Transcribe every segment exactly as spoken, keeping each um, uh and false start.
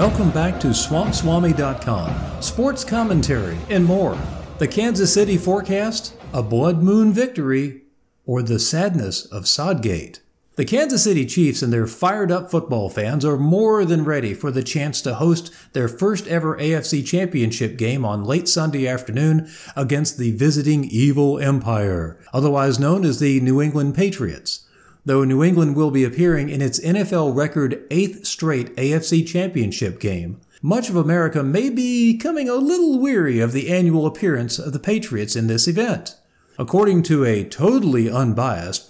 Welcome back to Swamp Swami dot com, sports commentary, and more. The Kansas City forecast, a blood moon victory, or the sadness of Sodgate. The Kansas City Chiefs and their fired-up football fans are more than ready for the chance to host their first-ever A F C Championship game on late Sunday afternoon against the visiting Evil Empire, otherwise known as the New England Patriots. Though New England will be appearing in its N F L record eighth straight A F C Championship game, much of America may be becoming a little weary of the annual appearance of the Patriots in this event. According to a totally unbiased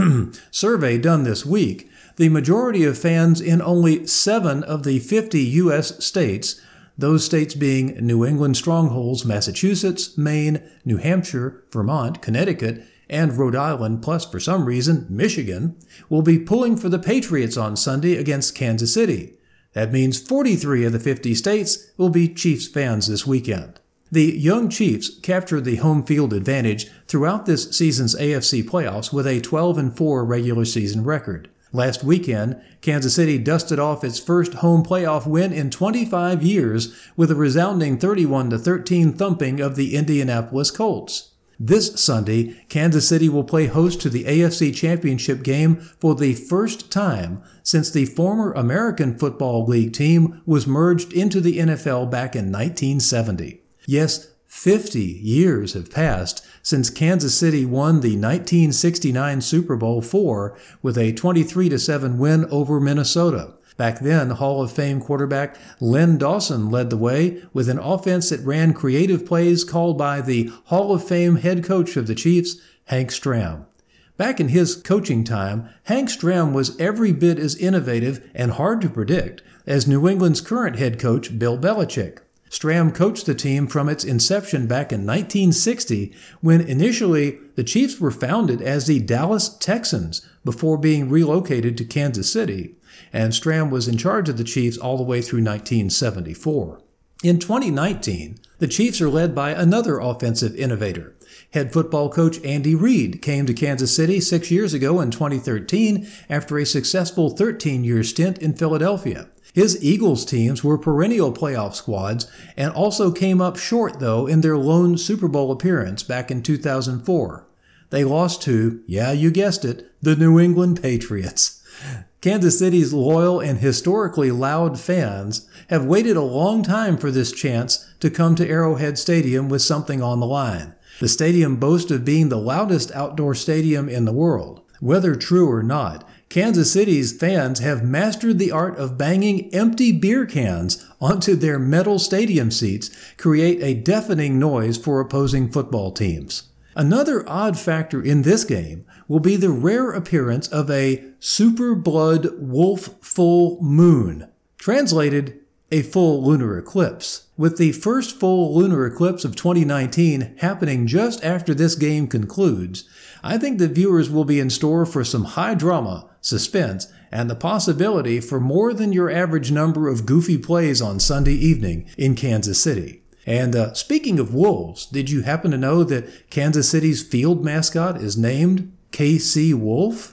survey done this week, the majority of fans in only seven of the fifty U S states, those states being New England strongholds Massachusetts, Maine, New Hampshire, Vermont, Connecticut, and Rhode Island, plus for some reason Michigan, will be pulling for the Patriots on Sunday against Kansas City. That means forty-three of the fifty states will be Chiefs fans this weekend. The young Chiefs captured the home field advantage throughout this season's A F C playoffs with a twelve and four regular season record. Last weekend, Kansas City dusted off its first home playoff win in twenty-five years with a resounding thirty-one to thirteen thumping of the Indianapolis Colts. This Sunday, Kansas City will play host to the A F C Championship game for the first time since the former American Football League team was merged into the N F L back in nineteen seventy. Yes, fifty years have passed since Kansas City won the nineteen sixty-nine Super Bowl four with a twenty-three to seven win over Minnesota. Back then, Hall of Fame quarterback Len Dawson led the way with an offense that ran creative plays called by the Hall of Fame head coach of the Chiefs, Hank Stram. Back in his coaching time, Hank Stram was every bit as innovative and hard to predict as New England's current head coach, Bill Belichick. Stram coached the team from its inception back in nineteen sixty, when initially the Chiefs were founded as the Dallas Texans before being relocated to Kansas City, and Stram was in charge of the Chiefs all the way through nineteen seventy-four. In twenty nineteen, the Chiefs are led by another offensive innovator. Head football coach Andy Reid came to Kansas City six years ago in twenty thirteen after a successful thirteen-year stint in Philadelphia. His Eagles teams were perennial playoff squads and also came up short, though, in their lone Super Bowl appearance back in two thousand four. They lost to, yeah, you guessed it, the New England Patriots. Kansas City's loyal and historically loud fans have waited a long time for this chance to come to Arrowhead Stadium with something on the line. The stadium boasts of being the loudest outdoor stadium in the world. Whether true or not, Kansas City's fans have mastered the art of banging empty beer cans onto their metal stadium seats, create a deafening noise for opposing football teams. Another odd factor in this game will be the rare appearance of a super blood wolf full moon, translated a full lunar eclipse. With the first full lunar eclipse of twenty nineteen happening just after this game concludes, I think the viewers will be in store for some high drama, suspense, and the possibility for more than your average number of goofy plays on Sunday evening in Kansas City. And uh, speaking of wolves, did you happen to know that Kansas City's field mascot is named K C Wolf?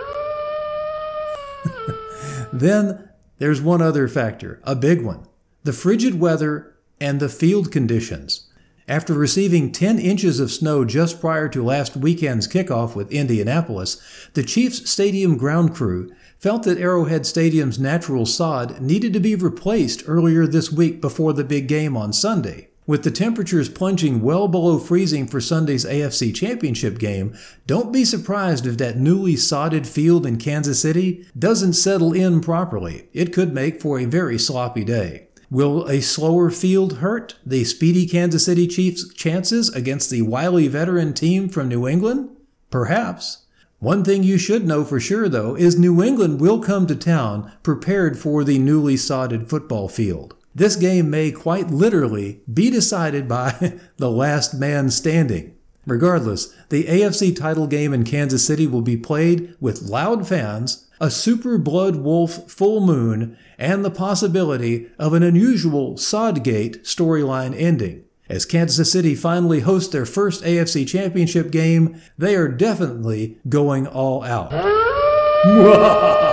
Then there's one other factor, a big one: the frigid weather and the field conditions. After receiving ten inches of snow just prior to last weekend's kickoff with Indianapolis, the Chiefs stadium ground crew felt that Arrowhead Stadium's natural sod needed to be replaced earlier this week before the big game on Sunday. With the temperatures plunging well below freezing for Sunday's A F C Championship game, don't be surprised if that newly sodded field in Kansas City doesn't settle in properly. It could make for a very sloppy day. Will a slower field hurt the speedy Kansas City Chiefs' chances against the wily veteran team from New England? Perhaps. One thing you should know for sure, though, is New England will come to town prepared for the newly sodded football field. This game may quite literally be decided by the last man standing. Regardless, the A F C title game in Kansas City will be played with loud fans, a super blood wolf full moon, and the possibility of an unusual Sodgate storyline ending. As Kansas City finally hosts their first A F C Championship game, they are definitely going all out.